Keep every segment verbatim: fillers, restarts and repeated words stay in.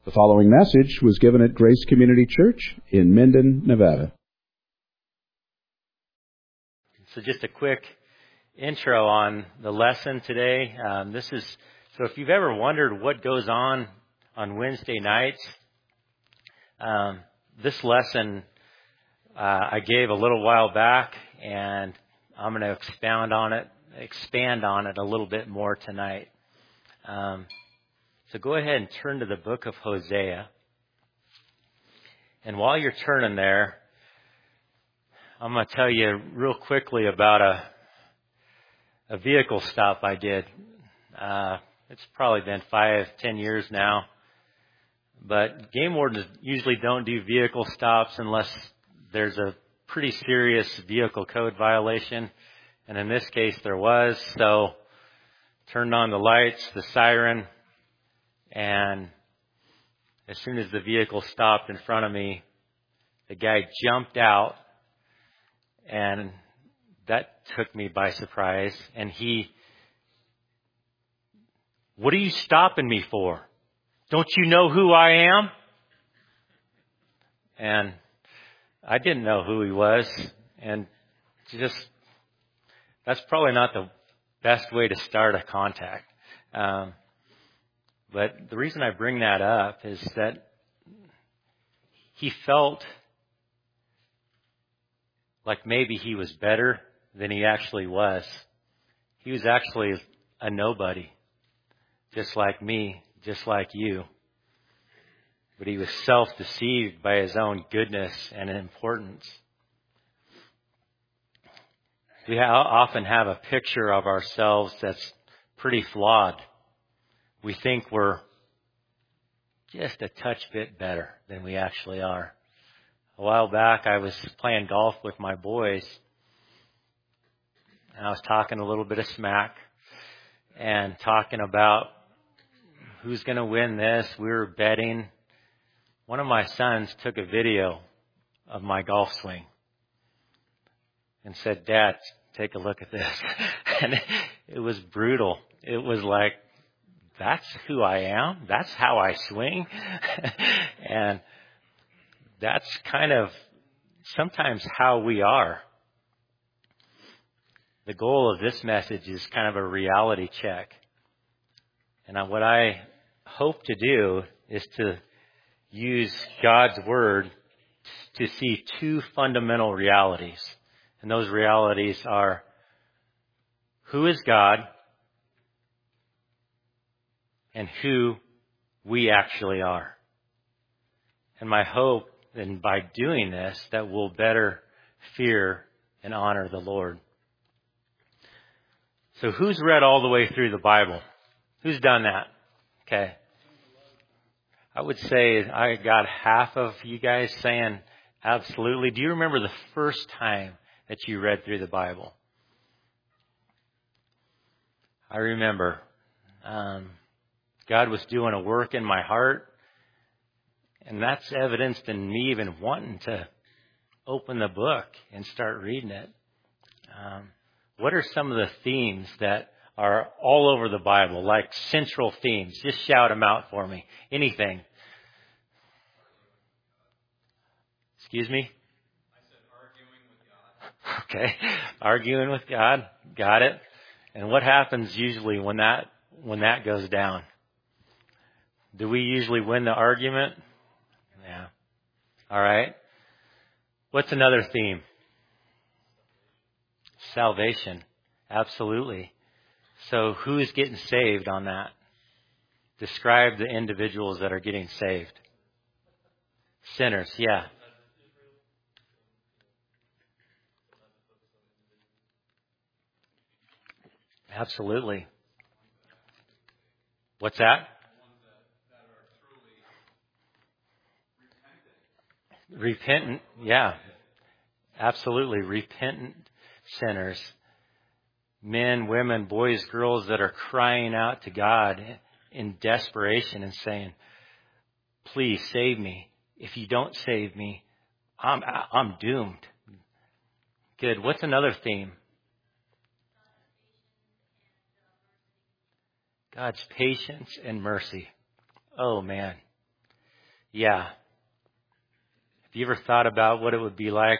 The following message was given at Grace Community Church in Minden, Nevada. So just a quick intro on the lesson today. Um, this is, so if you've ever wondered what goes on on Wednesday nights, um, this lesson uh, I gave a little while back, and I'm going to expound on it, expand on it a little bit more tonight. Um, so go ahead and turn to the book of Hosea. And while you're turning there, I'm going to tell you real quickly about a a vehicle stop I did. Uh, it's probably been five, ten years now. But game wardens usually don't do vehicle stops unless there's a pretty serious vehicle code violation. And in this case, there was. So turned on the lights, the siren, and as soon as the vehicle stopped in front of me, the guy jumped out, and that took me by surprise. And he, "What are you stopping me for? Don't you know who I am?" And I didn't know who he was. And just, that's probably not the best way to start a contact. Um, but the reason I bring that up is that he felt like maybe he was better than he actually was. He was actually a nobody, just like me, just like you. But he was self-deceived by his own goodness and importance. We ha- often have a picture of ourselves that's pretty flawed. We think we're just a touch bit better than we actually are. A while back, I was playing golf with my boys, and I was talking a little bit of smack and talking about who's going to win this. We were betting. One of my sons took a video of my golf swing and said, "Dad, take a look at this." And it, it was brutal. It was like, that's who I am. That's how I swing. And that's kind of sometimes how we are. The goal of this message is kind of a reality check. And what I hope to do is to use God's Word to see two fundamental realities. And those realities are, who is God and who we actually are. And my hope, and by doing this, that we'll better fear and honor the Lord. So who's read all the way through the Bible? Who's done that? Okay. I would say I got half of you guys saying absolutely. Do you remember the first time that you read through the Bible? I remember um, God was doing a work in my heart, and that's evidenced in me even wanting to open the book and start reading it. Um, what are some of the themes that are all over the Bible, like central themes? Just shout them out for me. Anything. Excuse me? I said arguing with God. Okay. Arguing with God. Got it. And what happens usually when that when that goes down? Do we usually win the argument? Yeah. All right. What's another theme? Salvation. Absolutely. So who's getting saved on that? Describe the individuals that are getting saved. Sinners, yeah. Absolutely. What's that? Repentant, yeah. Absolutely. Repentant sinners. Men, women, boys, girls that are crying out to God in desperation and saying, "Please save me. If you don't save me, I'm I'm doomed." Good. What's another theme? God's patience and mercy. Oh, man. Yeah. Have you ever thought about what it would be like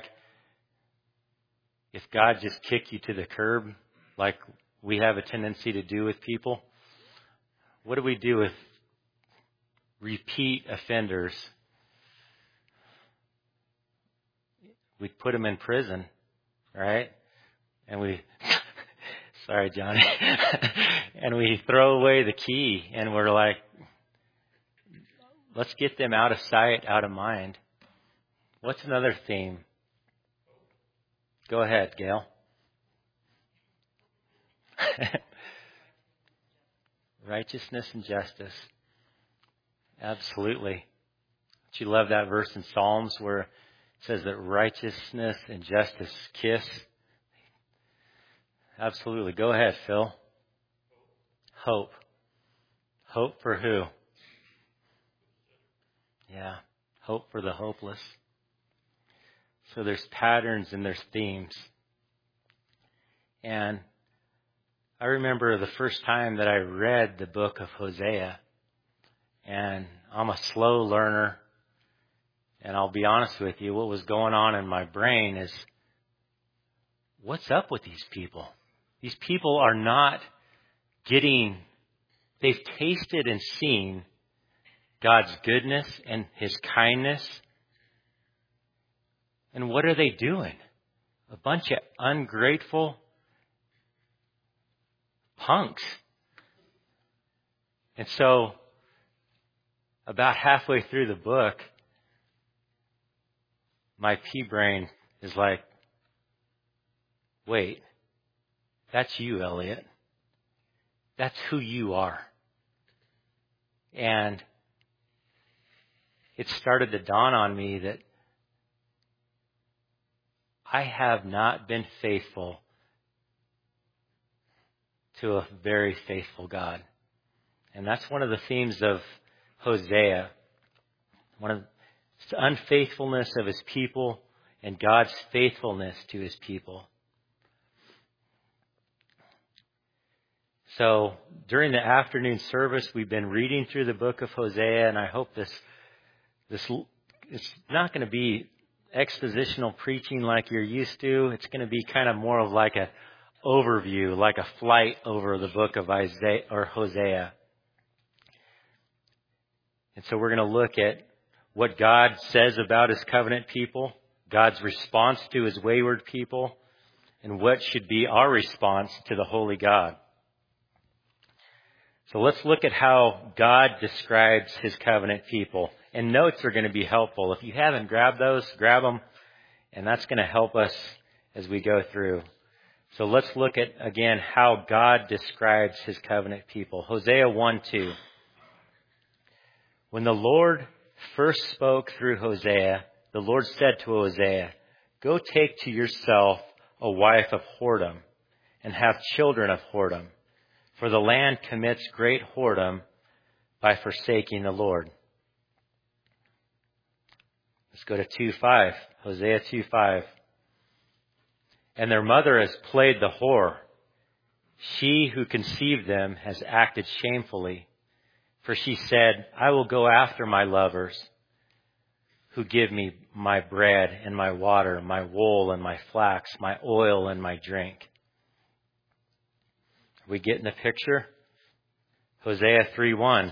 if God just kicked you to the curb like we have a tendency to do with people? What do we do with repeat offenders? We put them in prison, right? And we, sorry, Johnny, and we throw away the key and we're like, let's get them out of sight, out of mind. What's another theme? Go ahead, Gail. Righteousness and justice. Absolutely. Don't you love that verse in Psalms where it says that righteousness and justice kiss? Absolutely. Go ahead, Phil. Hope. Hope for who? Yeah. Hope for the hopeless. So there's patterns and there's themes. And I remember the first time that I read the book of Hosea. And I'm a slow learner. And I'll be honest with you, what was going on in my brain is, what's up with these people? These people are not getting, they've tasted and seen God's goodness and His kindness. And what are they doing? A bunch of ungrateful punks. And so, about halfway through the book, my pea brain is like, wait, that's you, Elliot. That's who you are. And it started to dawn on me that I have not been faithful to a very faithful God. And that's one of the themes of Hosea. One of the unfaithfulness of his people and God's faithfulness to his people. So during the afternoon service, we've been reading through the book of Hosea, and I hope this this it's not going to be expositional preaching like you're used to. It's going to be kind of more of like a overview, like a flight over the book of Isaiah or Hosea. And so we're going to look at what God says about his covenant people, God's response to his wayward people, and what should be our response to the holy God. So let's look at how God describes his covenant people. And notes are going to be helpful. If you haven't grabbed those, grab them. And that's going to help us as we go through. So let's look at, again, how God describes his covenant people. Hosea one two. When the Lord first spoke through Hosea, the Lord said to Hosea, "Go take to yourself a wife of whoredom, and have children of whoredom. For the land commits great whoredom by forsaking the Lord." Let's go to two five. Hosea two five. "And their mother has played the whore. She who conceived them has acted shamefully. For she said, I will go after my lovers, who give me my bread and my water, my wool and my flax, my oil and my drink." Are we getting the picture? Hosea three one.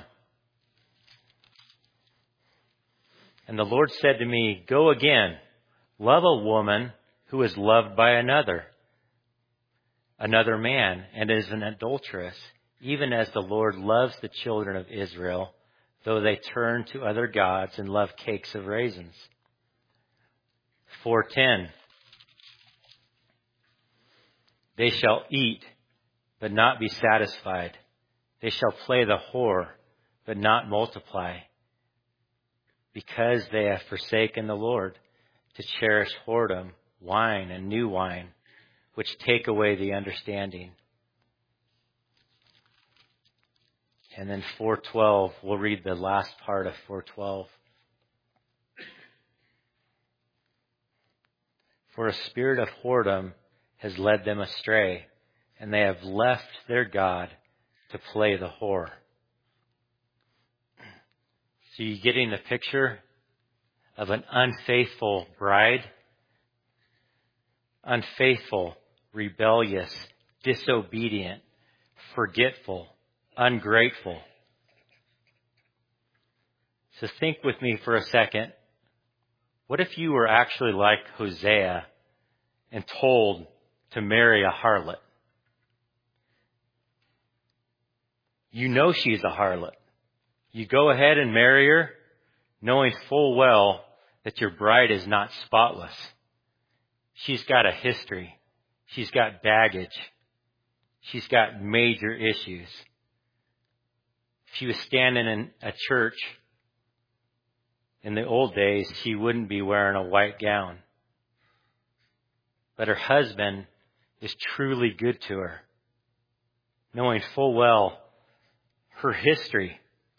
"And the Lord said to me, Go again, love a woman who is loved by another, another man, and is an adulteress, even as the Lord loves the children of Israel, though they turn to other gods and love cakes of raisins." four ten. "They shall eat, but not be satisfied. They shall play the whore, but not multiply, because they have forsaken the Lord to cherish whoredom, wine and new wine, which take away the understanding." And then four twelve, we'll read the last part of four twelve. "For a spirit of whoredom has led them astray, and they have left their God to play the whore." So you getting the picture of an unfaithful bride? Unfaithful, rebellious, disobedient, forgetful, ungrateful. So think with me for a second. What if you were actually like Hosea and told to marry a harlot? You know she's a harlot. You go ahead and marry her, knowing full well that your bride is not spotless. She's got a history. She's got baggage. She's got major issues. If she was standing in a church in the old days, she wouldn't be wearing a white gown. But her husband is truly good to her, knowing full well her history.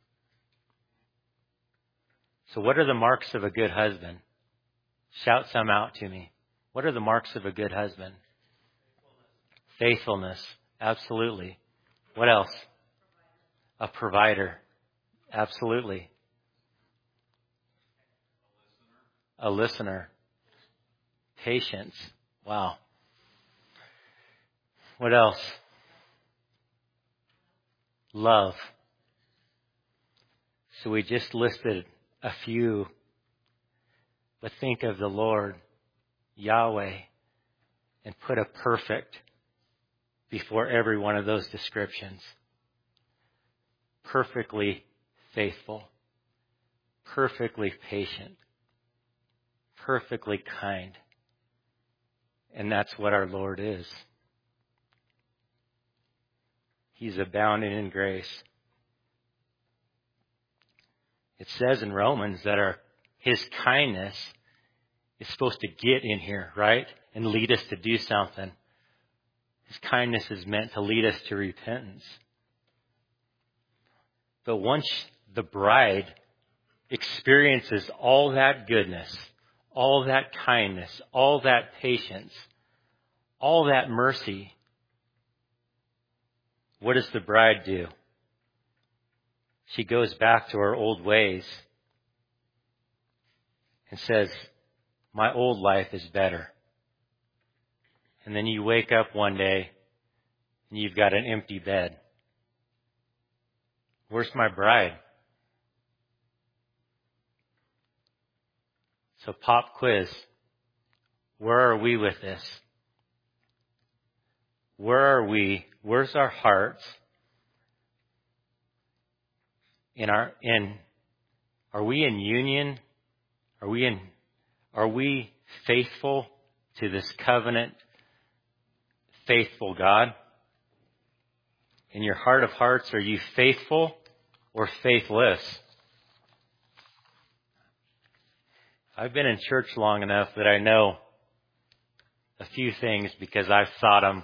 So what are the marks of a good husband? Shout some out to me. What are the marks of a good husband? Faithfulness. Absolutely. What else? A provider. Absolutely. A listener. Patience. Wow. What else? Love. So we just listed a few, but think of the Lord, Yahweh, and put a perfect before every one of those descriptions. Perfectly faithful, perfectly patient, perfectly kind. And that's what our Lord is. He's abounding in grace. It says in Romans that our His kindness is supposed to get in here, right? And lead us to do something. His kindness is meant to lead us to repentance. But once the bride experiences all that goodness, all that kindness, all that patience, all that mercy, what does the bride do? She goes back to her old ways and says, my old life is better. And then you wake up one day and you've got an empty bed. Where's my bride? So pop quiz. Where are we with this? Where are we? Where's our hearts? In our in are we in union? Are we in are we faithful to this covenant, faithful God? In your heart of hearts, are you faithful or faithless? I've been in church long enough that I know a few things because I've thought them.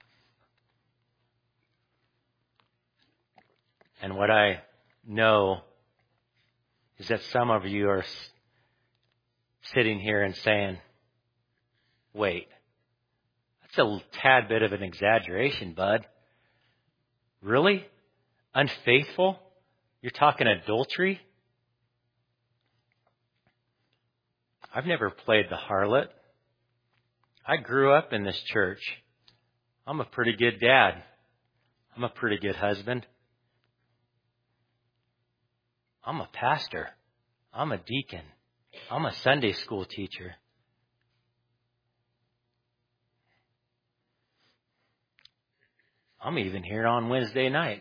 And what I know is that some of you are sitting here and saying, wait, that's a tad bit of an exaggeration, bud. Really? Unfaithful? You're talking adultery? I've never played the harlot. I grew up in this church. I'm a pretty good dad. I'm a pretty good husband. I'm a pastor. I'm a deacon. I'm a Sunday school teacher. I'm even here on Wednesday night.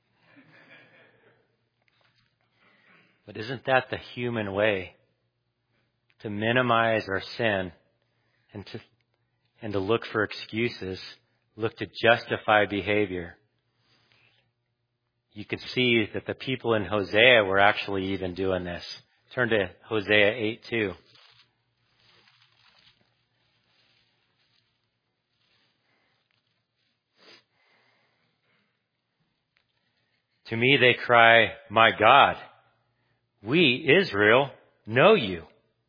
But isn't that the human way? To minimize our sin and to and to look for excuses, look to justify behavior. You can see that the people in Hosea were actually even doing this. Turn to Hosea eight two. To me they cry, my God, we, Israel, know you.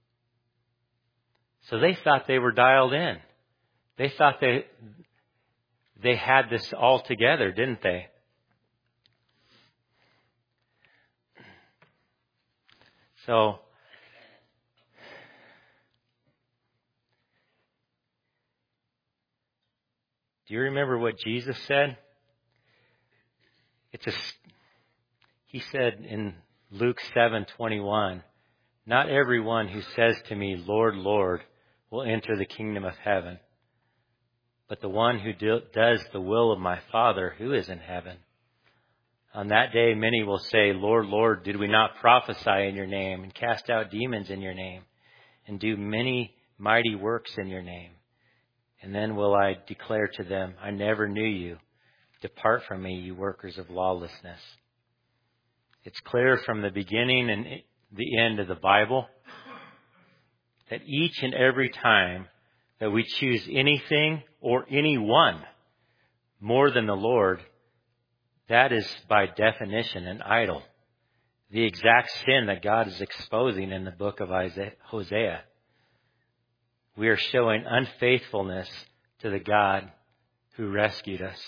So they thought they were dialed in. They thought they they had this all together, didn't they? So, do you remember what Jesus said? It's a, he said in Luke seven twenty-one, "Not everyone who says to me, 'Lord, Lord,' will enter the kingdom of heaven, but the one who do, does the will of my Father who is in heaven. On that day many will say, 'Lord, Lord, did we not prophesy in your name and cast out demons in your name and do many mighty works in your name?' And then will I declare to them, 'I never knew you. Depart from me, you workers of lawlessness.'" It's clear from the beginning and the end of the Bible that each and every time that we choose anything or anyone more than the Lord, that is by definition an idol. The exact sin that God is exposing in the book of Isaiah, Hosea. We are showing unfaithfulness to the God who rescued us.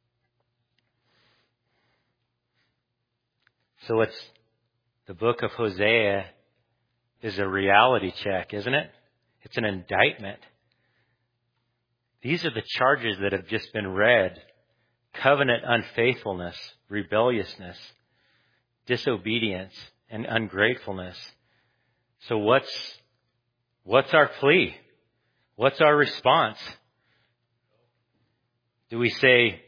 So it's the book of Hosea is a reality check, isn't it? It's an indictment. These are the charges that have just been read. Covenant unfaithfulness, rebelliousness, disobedience, and ungratefulness. So what's, what's our plea? What's our response? Do we say,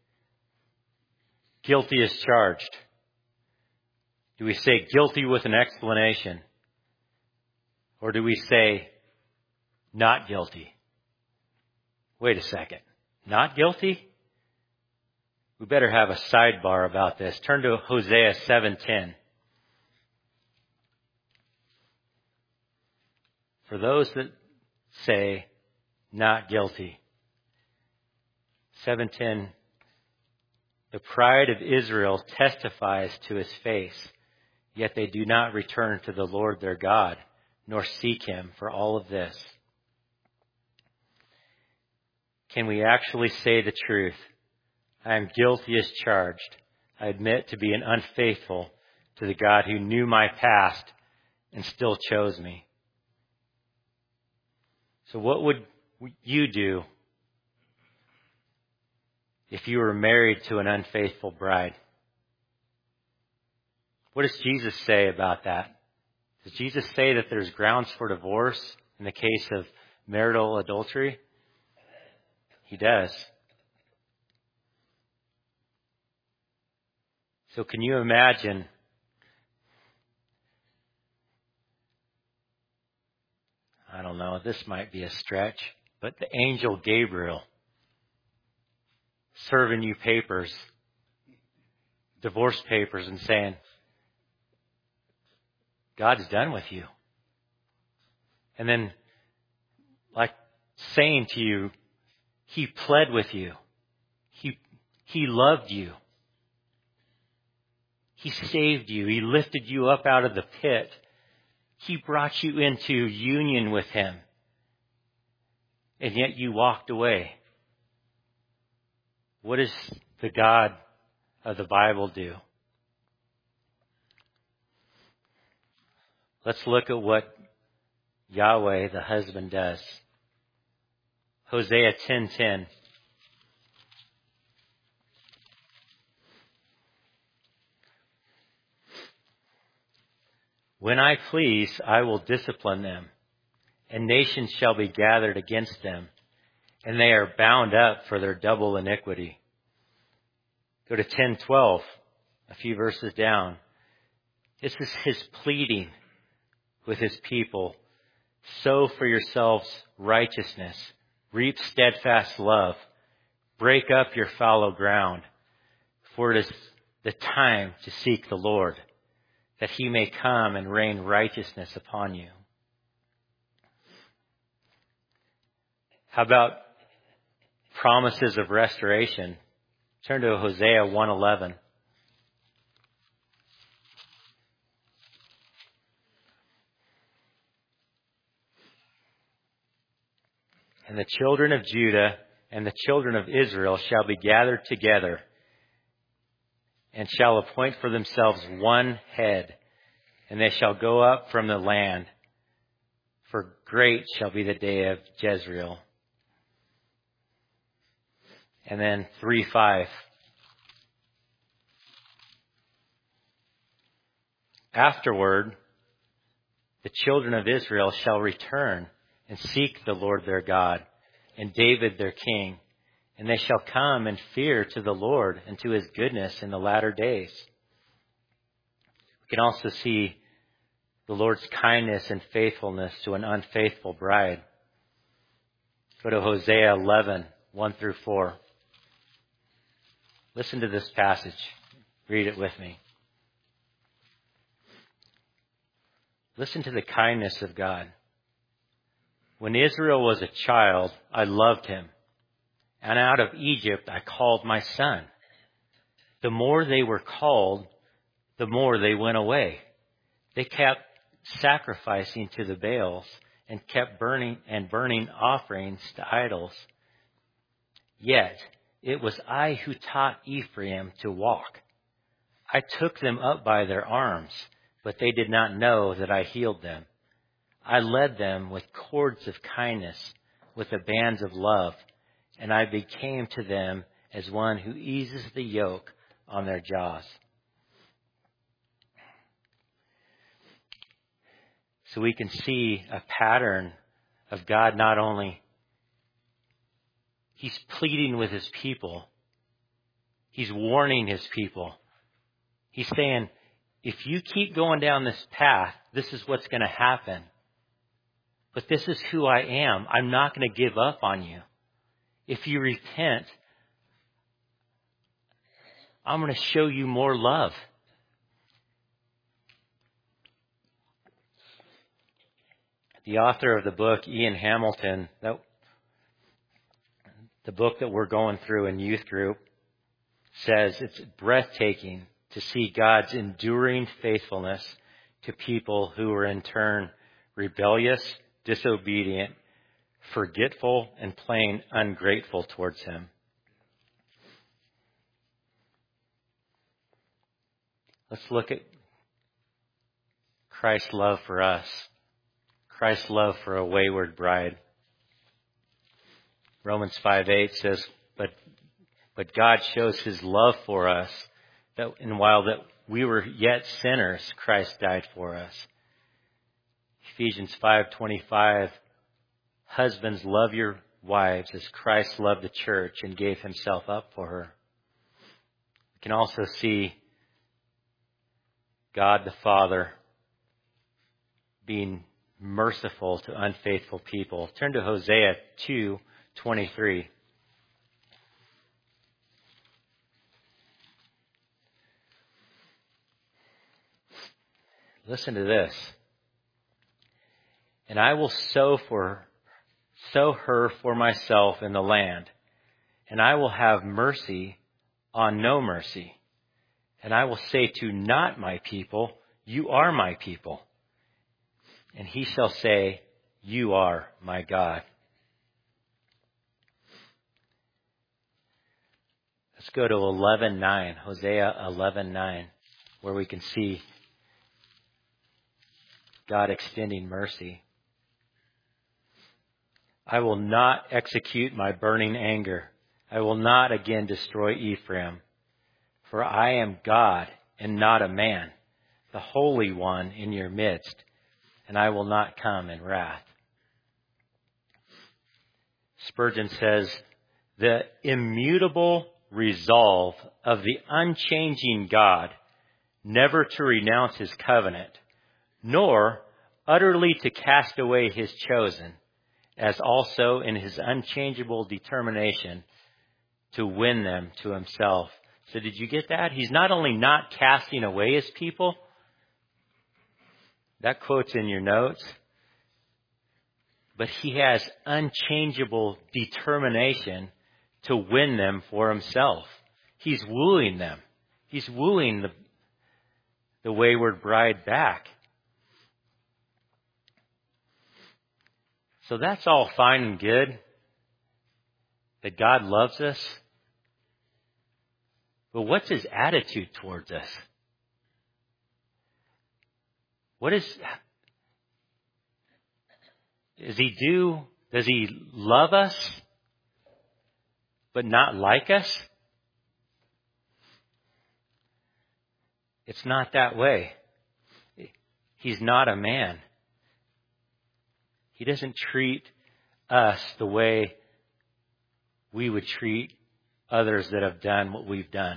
guilty as charged? Do we say guilty with an explanation? Or do we say not guilty? Wait a second. Not guilty? We better have a sidebar about this. Turn to Hosea seven ten. For those that say not guilty. seven ten. The pride of Israel testifies to his face, yet they do not return to the Lord their God, nor seek him for all of this. Can we actually say the truth? I am guilty as charged. I admit to being unfaithful to the God who knew my past and still chose me. So what would you do if you were married to an unfaithful bride? What does Jesus say about that? Does Jesus say that there's grounds for divorce in the case of marital adultery? He does. So can you imagine I don't know, this might be a stretch, but the angel Gabriel serving you papers, divorce papers, and saying, God's done with you. And then, like saying to you, He pled with you. He, he loved you. He saved you. He lifted you up out of the pit. He brought you into union with Him. And yet you walked away. What does the God of the Bible do? Let's look at what Yahweh, the husband, does. Hosea ten ten. When I please, I will discipline them, and nations shall be gathered against them, and they are bound up for their double iniquity. Go to ten twelve, a few verses down. This is His pleading with His people. Sow for yourselves righteousness. Reap steadfast love. Break up your fallow ground. For it is the time to seek the Lord, that He may come and rain righteousness upon you. How about promises of restoration? Turn to Hosea one eleven. And the children of Judah and the children of Israel shall be gathered together, and shall appoint for themselves one head, and they shall go up from the land, for great shall be the day of Jezreel. And then three five. Afterward, the children of Israel shall return and seek the Lord their God and David their king, and they shall come and fear to the Lord and to his goodness in the latter days. We can also see the Lord's kindness and faithfulness to an unfaithful bride. Go to Hosea eleven, one through four. Listen to this passage. Read it with me. Listen to the kindness of God. When Israel was a child, I loved him, and out of Egypt I called my son. The more they were called, the more they went away. They kept sacrificing to the Baals and kept burning and burning offerings to idols. Yet it was I who taught Ephraim to walk. I took them up by their arms, but they did not know that I healed them. I led them with cords of kindness, with the bands of love, and I became to them as one who eases the yoke on their jaws. So we can see a pattern of God not only, he's pleading with his people. He's warning his people. He's saying, if you keep going down this path, this is what's going to happen. But this is who I am. I'm not going to give up on you. If you repent, I'm going to show you more love. The author of the book, Ian Hamilton, that, the book that we're going through in youth group, says it's breathtaking to see God's enduring faithfulness to people who are in turn rebellious, disobedient, forgetful, and plain ungrateful towards him. Let's look at Christ's love for us. Christ's love for a wayward bride. Romans five eight says, but, but God shows his love for us, that, and while that we were yet sinners, Christ died for us. Ephesians five twenty-five, husbands, love your wives as Christ loved the church and gave himself up for her. We can also see God the Father being merciful to unfaithful people. Turn to Hosea two twenty-three. Listen to this. And I will sow for sow her for myself in the land, and I will have mercy on no mercy. And I will say to not my people, you are my people. And he shall say, you are my God. Let's go to eleven nine, Hosea eleven nine, where we can see God extending mercy. I will not execute my burning anger. I will not again destroy Ephraim. For I am God and not a man, the Holy One in your midst, and I will not come in wrath. Spurgeon says, the immutable resolve of the unchanging God never to renounce his covenant, nor utterly to cast away his chosen, as also in his unchangeable determination to win them to himself. So did you get that? He's not only not casting away his people, that quote's in your notes, but he has unchangeable determination to win them for himself. He's wooing them. He's wooing the, the wayward bride back. So that's all fine and good, that God loves us. But what's his attitude towards us? What is, does he do, does he love us, but not like us? It's not that way. He's not a man. He doesn't treat us the way we would treat others that have done what we've done.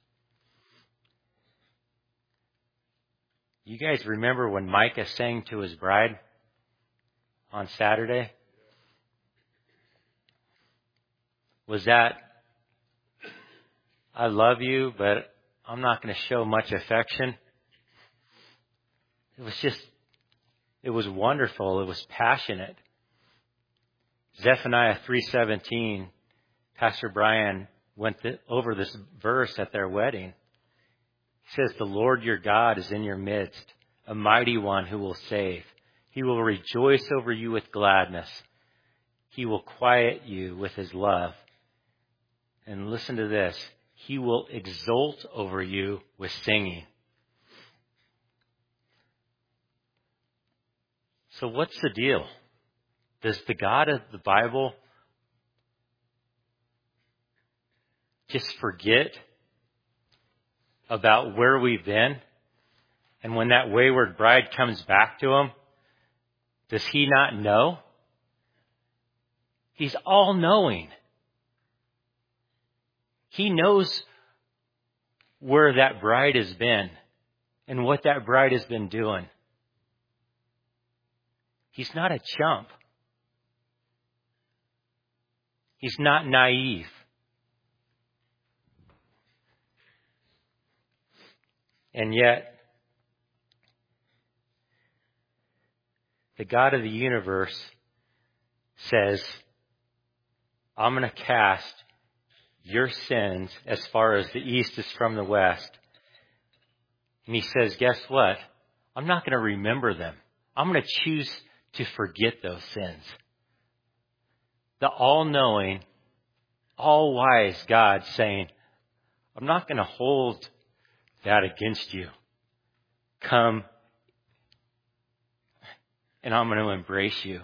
You guys remember when Micah sang to his bride on Saturday? Was that, I love you, but I'm not going to show much affection? It was just, it was wonderful. It was passionate. Zephaniah three seventeen, Pastor Brian went th- over this verse at their wedding. He says, the Lord your God is in your midst, a mighty one who will save. He will rejoice over you with gladness. He will quiet you with his love. And listen to this. He will exult over you with singing. So what's the deal? Does the God of the Bible just forget about where we've been? And when that wayward bride comes back to him, does he not know? He's all-knowing. He knows where that bride has been and what that bride has been doing. He's not a chump. He's not naive. And yet, the God of the universe says, I'm going to cast your sins as far as the east is from the west. And he says, guess what? I'm not going to remember them. I'm going to choose to forget those sins. The all-knowing, all-wise God saying, I'm not going to hold that against you. Come, and I'm going to embrace you.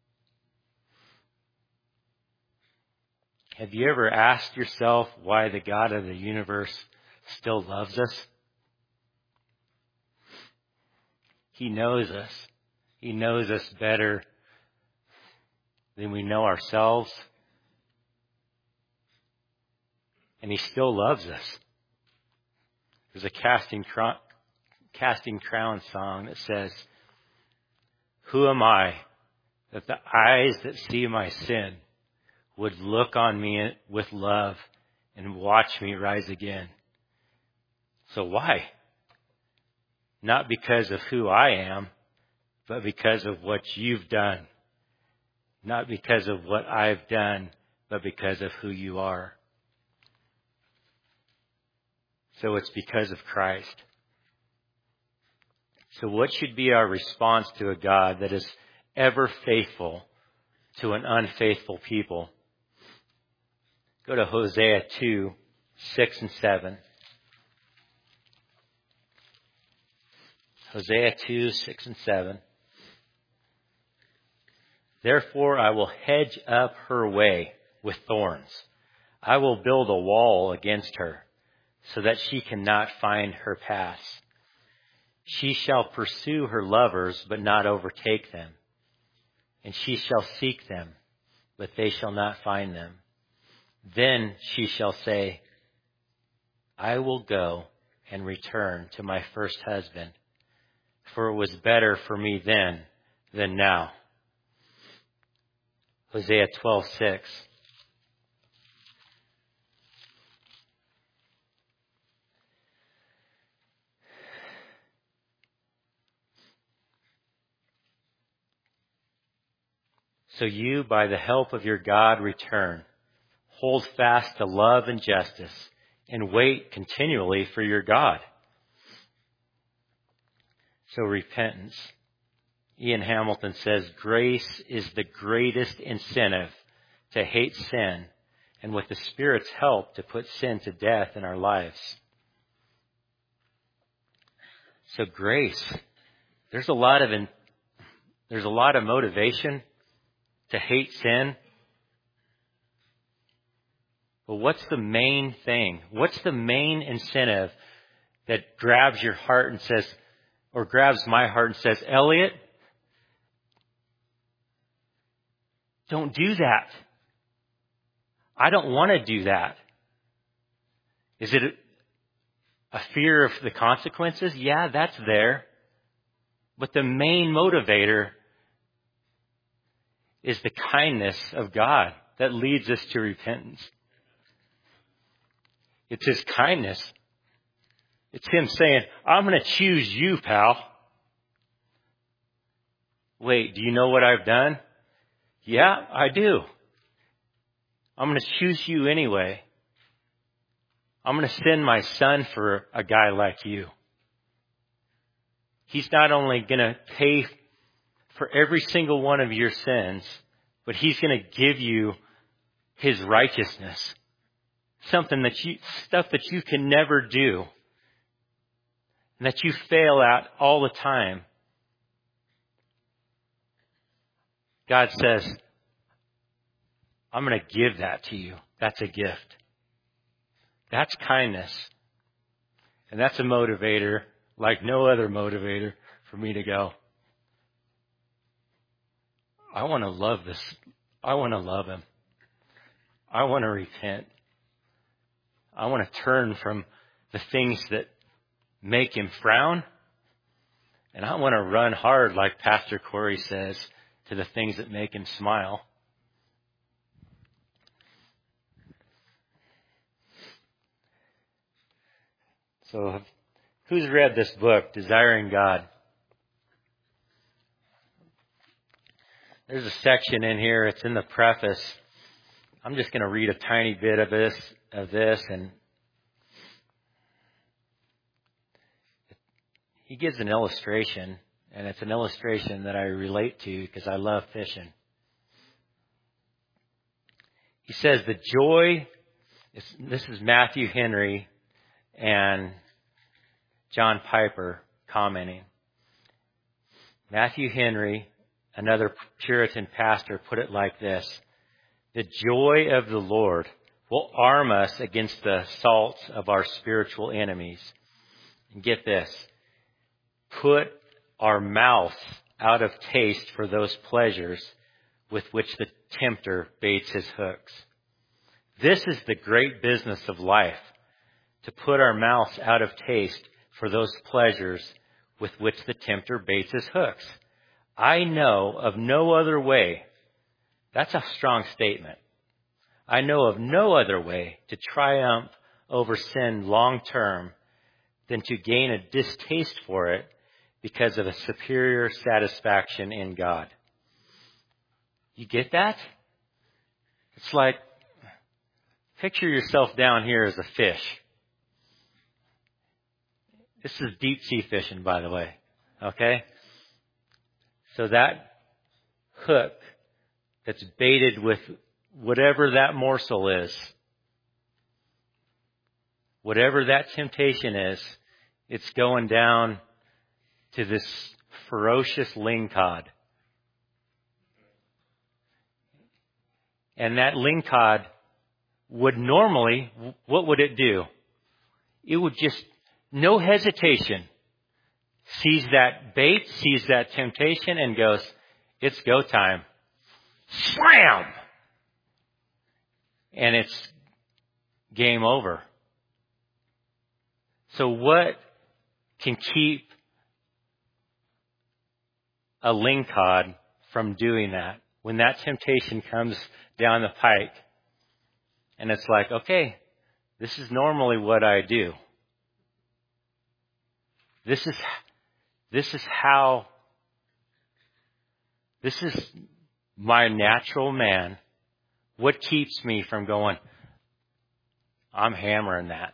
Have you ever asked yourself why the God of the universe still loves us? He knows us. He knows us better than we know ourselves. And he still loves us. There's a Casting Crown, Casting Crown song that says, who am I that the eyes that see my sin would look on me with love and watch me rise again? So why? Not because of who I am, but because of what you've done. Not because of what I've done, but because of who you are. So it's because of Christ. So what should be our response to a God that is ever faithful to an unfaithful people? Go to Hosea two, six and seven. Hosea two, six and seven. Therefore I will hedge up her way with thorns. I will build a wall against her, so that she cannot find her paths. She shall pursue her lovers, but not overtake them. And she shall seek them, but they shall not find them. Then she shall say, I will go and return to my first husband, for it was better for me then than now. Hosea twelve, six. So you, by the help of your God, return. Hold fast to love and justice, and wait continually for your God. So repentance. Ian Hamilton says, grace is the greatest incentive to hate sin, and with the Spirit's help to put sin to death in our lives. So grace, there's a lot of in, there's a lot of motivation to hate sin. But what's the main thing? What's the main incentive that grabs your heart and says, or grabs my heart and says, Elliot, don't do that. I don't want to do that. Is it a fear of the consequences? Yeah, that's there. But the main motivator is the kindness of God that leads us to repentance. It's His kindness. It's Him saying, I'm going to choose you, pal. Wait, do you know what I've done? Yeah, I do. I'm going to choose you anyway. I'm going to send my son for a guy like you. He's not only going to pay for every single one of your sins, but He's going to give you His righteousness. Something that you, stuff that you can never do. And that you fail at all the time. God says, I'm going to give that to you. That's a gift. That's kindness. And that's a motivator like no other motivator for me to go, I want to love this. I want to love Him. I want to repent. I want to turn from the things that make Him frown. And I want to run hard, like Pastor Corey says, to the things that make Him smile. So, who's read this book, Desiring God? There's a section in here. It's in the preface. I'm just going to read a tiny bit of this, of this, and he gives an illustration, and it's an illustration that I relate to because I love fishing. He says the joy, this is Matthew Henry and John Piper commenting. Matthew Henry, another Puritan pastor, put it like this. The joy of the Lord will arm us against the assaults of our spiritual enemies. And get this. Put our mouth out of taste for those pleasures with which the tempter baits his hooks. This is the great business of life, to put our mouths out of taste for those pleasures with which the tempter baits his hooks. I know of no other way. That's a strong statement. I know of no other way to triumph over sin long term than to gain a distaste for it because of a superior satisfaction in God. You get that? It's like, picture yourself down here as a fish. This is deep sea fishing, by the way. Okay? So that hook that's baited with whatever that morsel is, whatever that temptation is, it's going down to this ferocious lingcod. And that lingcod would normally, what would it do? It would just, no hesitation, sees that bait, sees that temptation, and goes, it's go time. Slam! And it's game over. So what can keep a lingcod from doing that? When that temptation comes down the pike, and it's like, okay, this is normally what I do. This is, this is how, this is my natural man. What keeps me from going, I'm hammering that?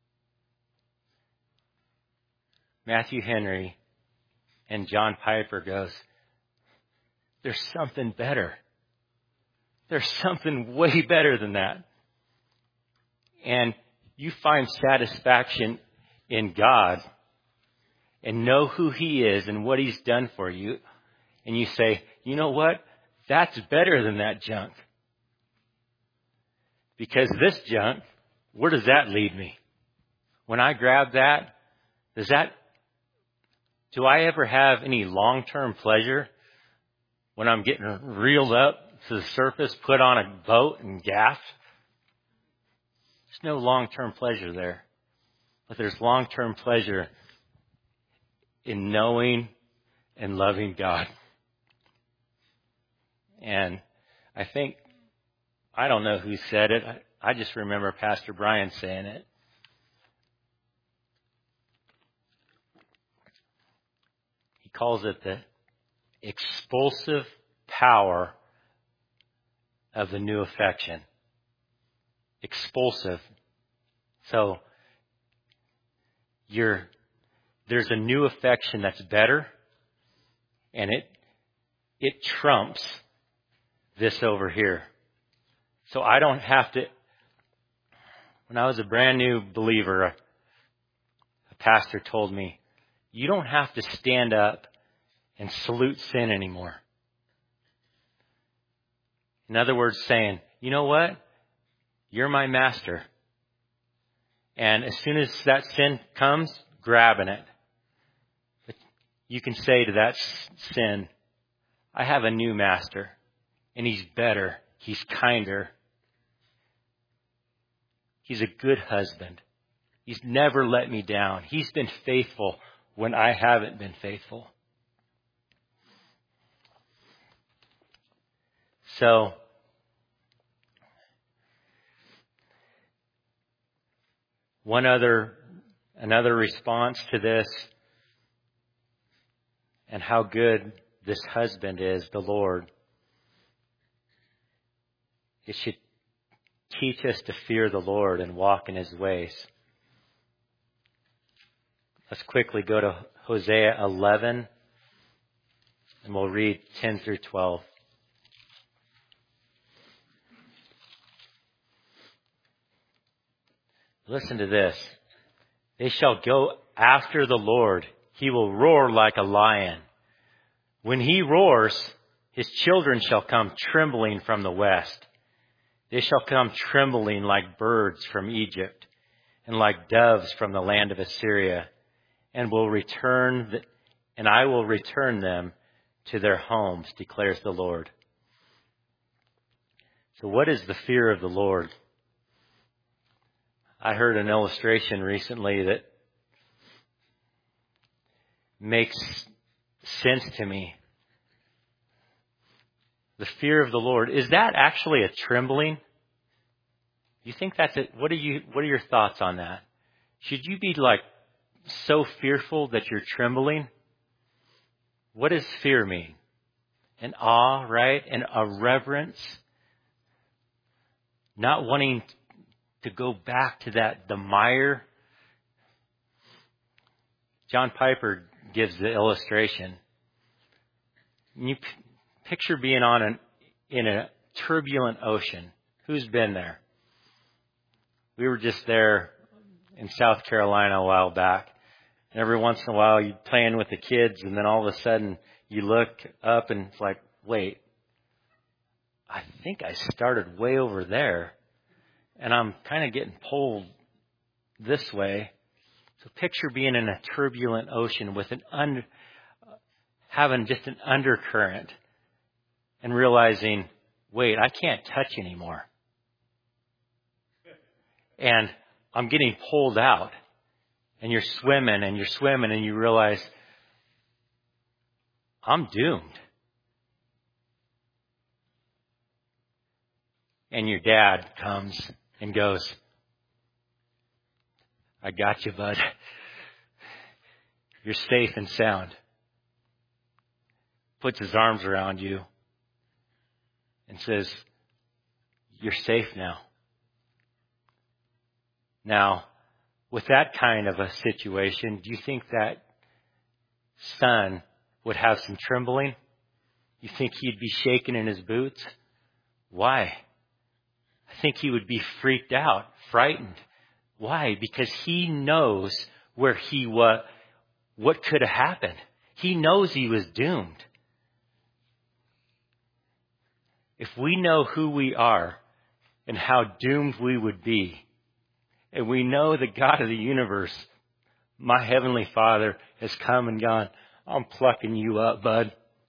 Matthew Henry and John Piper goes, there's something better. There's something way better than that. And you find satisfaction in God. and know who He is and what He's done for you, and you say, you know what? That's better than that junk. Because this junk, where does that lead me? When I grab that, does that, do I ever have any long-term pleasure when I'm getting reeled up to the surface, put on a boat and gassed? There's no long-term pleasure there. But there's long-term pleasure in knowing and loving God. And I think, I don't know who said it. I, I just remember Pastor Brian saying it. He calls it the expulsive power of the new affection. Expulsive. So, you're, there's a new affection that's better, and it it trumps this over here. So I don't have to, when I was a brand new believer, a, a pastor told me, you don't have to stand up and salute sin anymore. In other words, saying, you know what? You're my master. And as soon as that sin comes, grabbing it. But you can say to that sin, I have a new master, and He's better. He's kinder. He's a good husband. He's never let me down. He's been faithful when I haven't been faithful. So, one other, another response to this and how good this husband is, the Lord, it should teach us to fear the Lord and walk in His ways. Let's quickly go to Hosea eleven, and we'll read ten through twelve. Listen to this. They shall go after the Lord. He will roar like a lion. When He roars, His children shall come trembling from the west. They shall come trembling like birds from Egypt, and like doves from the land of Assyria, and will return, the, and I will return them to their homes, declares the Lord. So what is the fear of the Lord? I heard an illustration recently that makes sense to me. The fear of the Lord, is that actually a trembling? You think that's it? What are you? What are your thoughts on that? Should you be like so fearful that you're trembling? What does fear mean? An awe, right? And a reverence. Not wanting to go back to that, the mire. John Piper gives the illustration. You p- picture being on an in a turbulent ocean. Who's been there? We were just there in South Carolina a while back. And every once in a while you're playing with the kids, and then all of a sudden you look up and it's like, wait, I think I started way over there. And I'm kind of getting pulled this way. So picture being in a turbulent ocean with an un, having just an undercurrent and realizing, wait, I can't touch anymore. And I'm getting pulled out. And you're swimming and you're swimming and you realize, I'm doomed. And your dad comes and goes, I got you, bud. You're safe and sound. Puts his arms around you and says, you're safe now. Now, with that kind of a situation, do you think that son would have some trembling? You think he'd be shaking in his boots? Why? I think he would be freaked out, frightened. Why? Because he knows where he was, what could have happened. He knows he was doomed. If we know who we are and how doomed we would be, and we know the God of the universe, my Heavenly Father, has come and gone, I'm plucking you up, bud.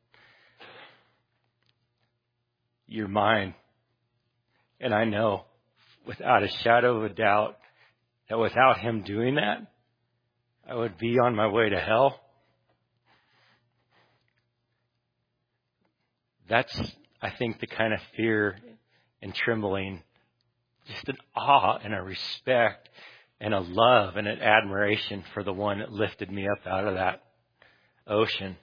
You're mine. And I know without a shadow of a doubt that without Him doing that, I would be on my way to hell. That's, I think, the kind of fear and trembling, just an awe and a respect and a love and an admiration for the one that lifted me up out of that ocean.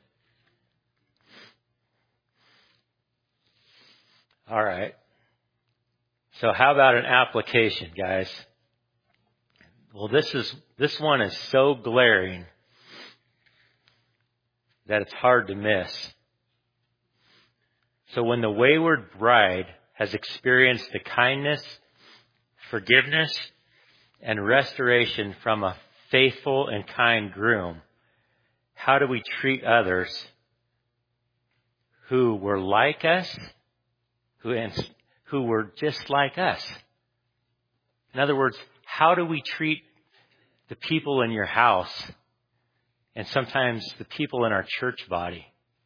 All right. So how about an application, guys? Well, this is this one is so glaring that it's hard to miss. So when the wayward bride has experienced the kindness, forgiveness, and restoration from a faithful and kind groom, how do we treat others who were like us, who, who were just like us? In other words, how do we treat the people in your house and sometimes the people in our church body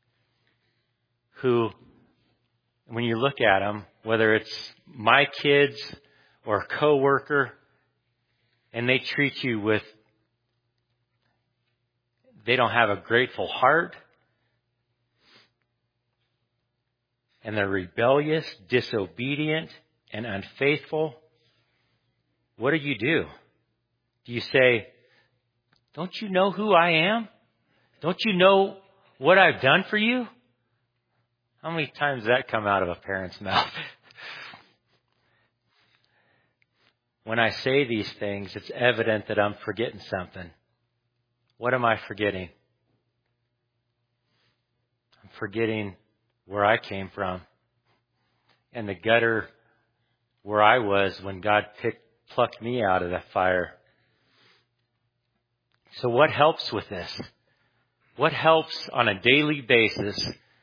who, when you look at them, whether it's my kids or a coworker, and they treat you with, they don't have a grateful heart, and they're rebellious, disobedient, and unfaithful, what do you do? Do you say, don't you know who I am? Don't you know what I've done for you? How many times does that come out of a parent's mouth? When I say these things, it's evident that I'm forgetting something. What am I forgetting? I'm forgetting where I came from and the gutter where I was when God picked, plucked me out of the fire. So what helps with this? What helps on a daily basis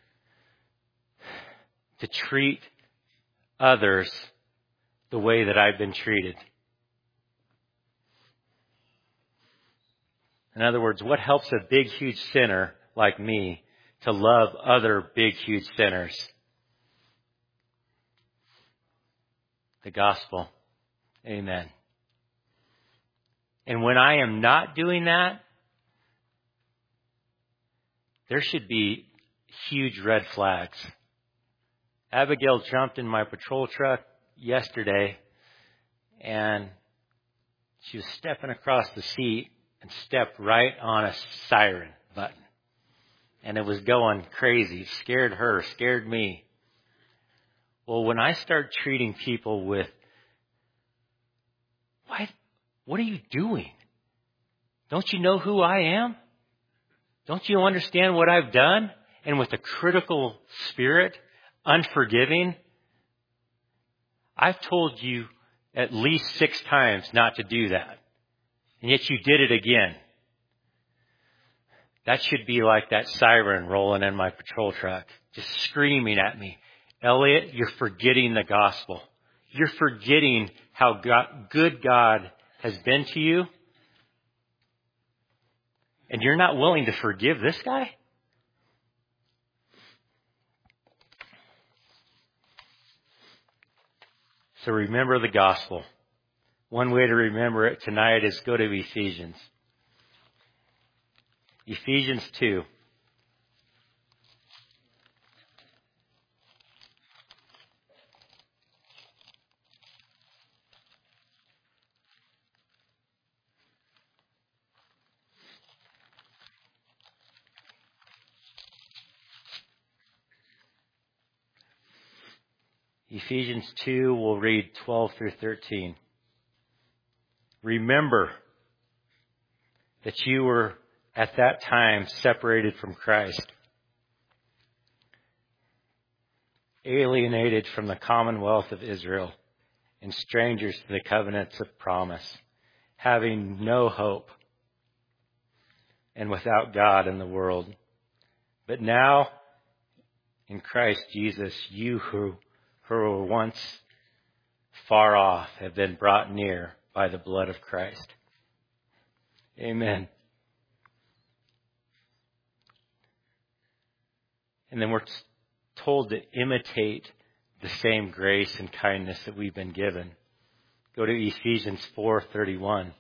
to treat others the way that I've been treated? In other words, what helps a big, huge sinner like me to love other big, huge sinners? The gospel. Amen. And when I am not doing that, there should be huge red flags. Abigail jumped in my patrol truck yesterday, and she was stepping across the seat and stepped right on a siren button. And it was going crazy. It scared her, scared me. Well, when I start treating people with, why, what are you doing? Don't you know who I am? Don't you understand what I've done? And with a critical spirit, unforgiving, I've told you at least six times not to do that. And yet you did it again. That should be like that siren rolling in my patrol truck, just screaming at me. Elliot, you're forgetting the gospel. You're forgetting how God, good God has been to you. And you're not willing to forgive this guy? So remember the gospel. One way to remember it tonight is go to Ephesians. Ephesians two. Ephesians two, we'll read twelve through thirteen. Remember that you were at that time separated from Christ, alienated from the commonwealth of Israel, and strangers to the covenants of promise, having no hope and without God in the world. But now, in Christ Jesus, you who, who were once far off have been brought near by the blood of Christ. Amen. And then we're told to imitate the same grace and kindness that we've been given. Go to Ephesians four thirty-one.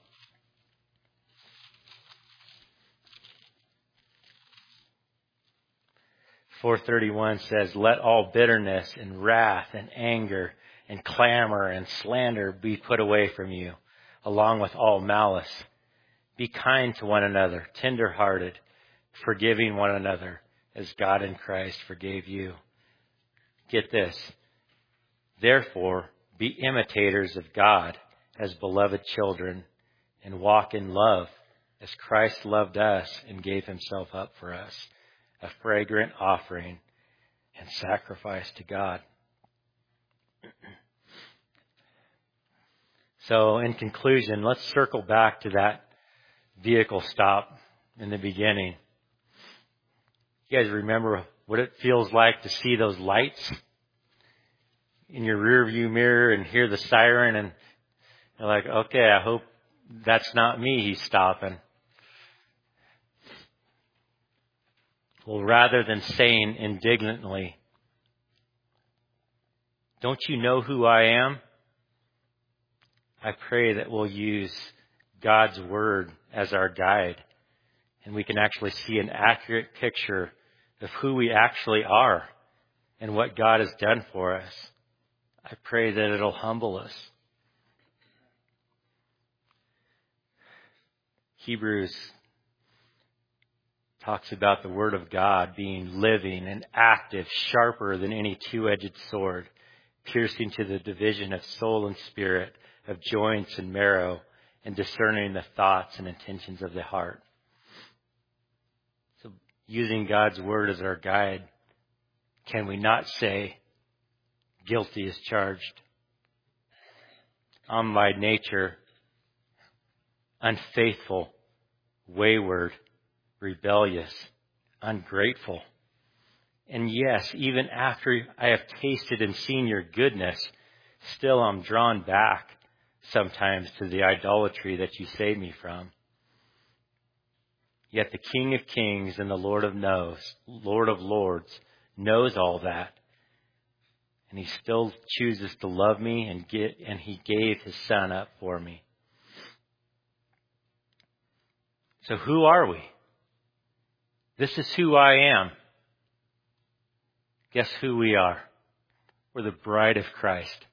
four thirty-one says, "Let all bitterness and wrath and anger and clamor and slander be put away from you, along with all malice. Be kind to one another, tender-hearted, forgiving one another, as God in Christ forgave you." Get this. "Therefore, be imitators of God as beloved children, and walk in love, as Christ loved us and gave himself up for us, a fragrant offering and sacrifice to God." So, in conclusion, let's circle back to that vehicle stop in the beginning. You guys remember what it feels like to see those lights in your rear view mirror and hear the siren, and you're like, okay, I hope that's not me he's stopping. Well, rather than saying indignantly, "Don't you know who I am?" I pray that we'll use God's Word as our guide, and we can actually see an accurate picture of who we actually are and what God has done for us. I pray that it'll humble us. Hebrews talks about the Word of God being living and active, sharper than any two-edged sword, piercing to the division of soul and spirit, of joints and marrow, and discerning the thoughts and intentions of the heart. So, using God's Word as our guide, can we not say, "Guilty as charged"? I'm by nature unfaithful, wayward, rebellious, ungrateful. And yes, even after I have tasted and seen your goodness, still I'm drawn back sometimes to the idolatry that you saved me from. Yet the King of Kings and the Lord of knows, Lord of Lords knows all that. And he still chooses to love me, and get, and he gave his Son up for me. So who are we? This is who I am. Guess who we are? We're the bride of Christ.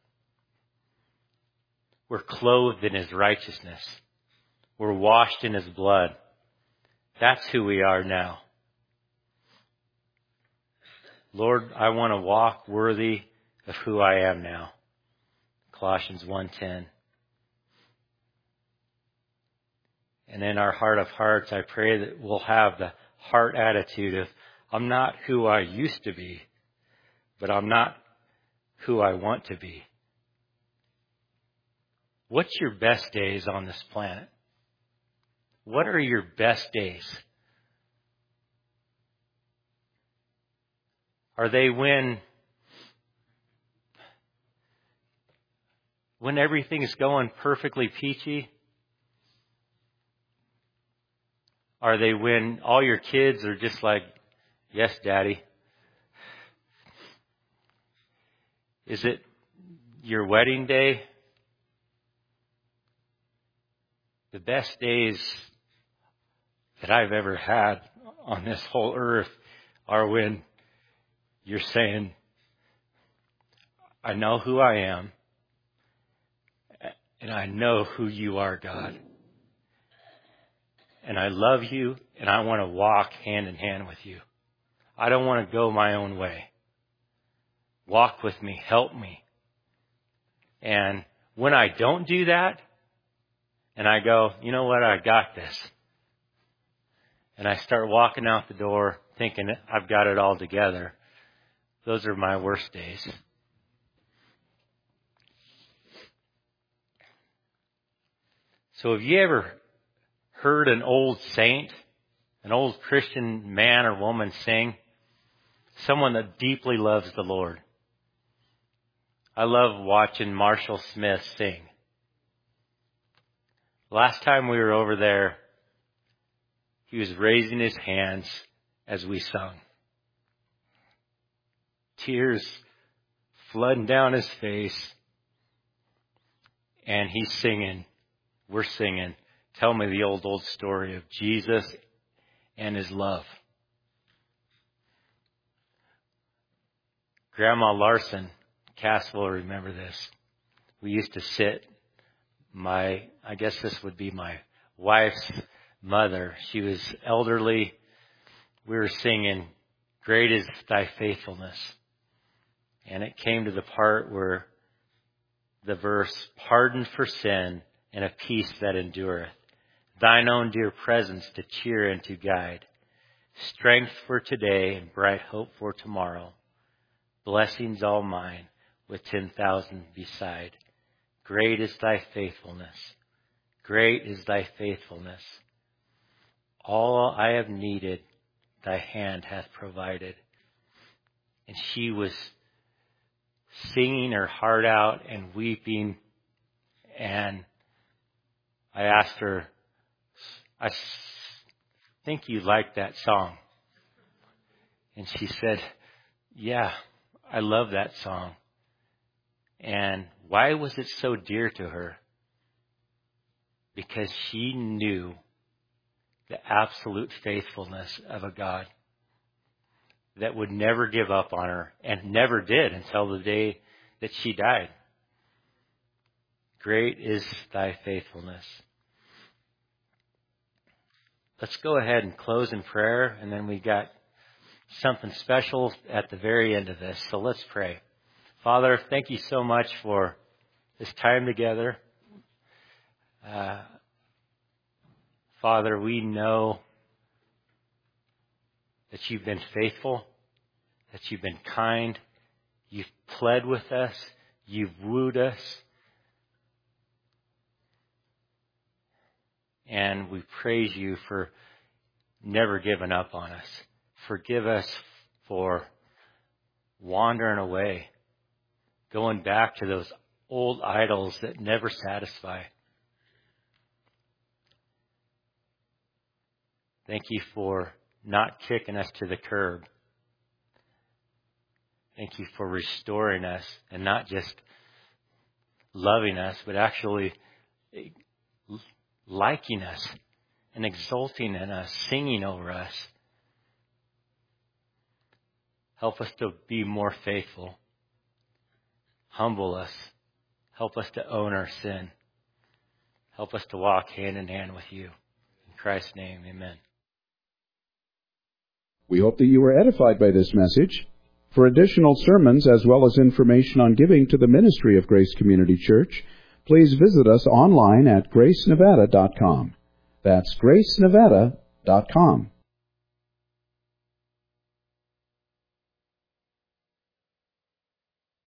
We're clothed in his righteousness. We're washed in his blood. That's who we are now. Lord, I want to walk worthy of who I am now. Colossians one ten. And in our heart of hearts, I pray that we'll have the heart attitude of, I'm not who I used to be, but I'm not who I want to be. What's your best days on this planet? What are your best days? Are they when, when everything's going perfectly peachy? Are they when all your kids are just like, "Yes, Daddy"? Is it your wedding day? The best days that I've ever had on this whole earth are when you're saying, "I know who I am, and I know who you are, God. And I love you, and I want to walk hand in hand with you. I don't want to go my own way. Walk with me, help me." And when I don't do that, and I go, "You know what, I got this," and I start walking out the door thinking I've got it all together, those are my worst days. So have you ever heard an old saint an old Christian man or woman sing, someone that deeply loves the Lord. I love watching Marshall Smith sing. Last time we were over there, he was raising his hands as we sung. Tears flooding down his face. And he's singing, we're singing, tell me the old, old story of Jesus and his love. Grandma Larson, Cass will remember this. We used to sit, my, I guess this would be my wife's mother. She was elderly. We were singing, great is thy faithfulness. And it came to the part where the verse, pardon for sin and a peace that endureth, thine own dear presence to cheer and to guide, strength for today and bright hope for tomorrow, blessings all mine with ten thousand beside. Great is thy faithfulness. Great is thy faithfulness. All I have needed, thy hand hath provided. And she was singing her heart out and weeping. And I asked her, I think you like that song. And she said, yeah, I love that song. And why was it so dear to her? Because she knew the absolute faithfulness of a God that would never give up on her and never did until the day that she died. Great is thy faithfulness. Let's go ahead and close in prayer, and then we got something special at the very end of this. So let's pray. Father, thank you so much for this time together. Uh, Father, we know that you've been faithful, that you've been kind, you've pled with us, you've wooed us, and we praise you for never giving up on us. Forgive us for wandering away, going back to those old idols that never satisfy. Thank you for not kicking us to the curb. Thank you for restoring us and not just loving us, but actually liking us and exulting in us, singing over us. Help us to be more faithful. Humble us. Help us to own our sin. Help us to walk hand in hand with you. In Christ's name, amen. We hope that you were edified by this message. For additional sermons as well as information on giving to the ministry of Grace Community Church, please visit us online at grace nevada dot com. That's grace nevada dot com.